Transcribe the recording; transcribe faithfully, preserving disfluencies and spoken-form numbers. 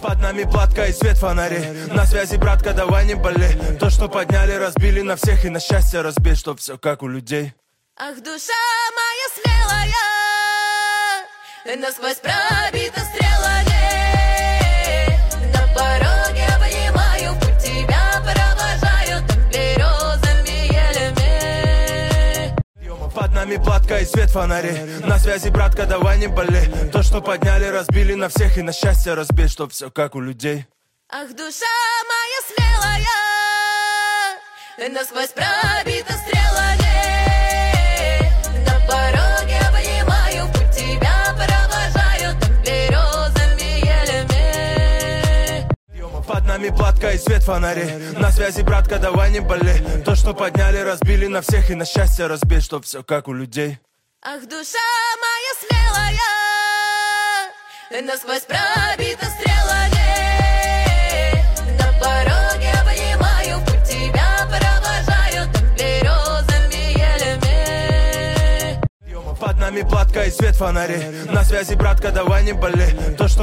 Под нами платка и свет фонарей. На связи, братка, давай не болей. То, что подняли, разбили на всех. И на счастье разбей, чтоб все как у людей. Ах, душа моя смелая, насквозь пробита стрелами. На пороге обнимаю, путь тебя провожаю, там березами, елями. Под нами платка и свет фонарей. На связи, братка, давай не болей. То, что подняли, разбили на всех. И на счастье разбей, чтоб все как у людей. Ах, душа моя смелая, насквозь пробита стрелами. На пороге обнимаю, путь тебя провожаю, там березами, елями. Под нами платка и свет фонарей. На связи, братка, давай не болей. То, что подняли, разбили на всех. И на счастье разбей, чтоб все как у людей. Ах, душа моя смелая, насквозь пробита стрелами. На пороге обнимаю, путь тебя провожаю, там березами, елями. Под нами платка и свет фонарей. На связи, братка, давай не болей. То, что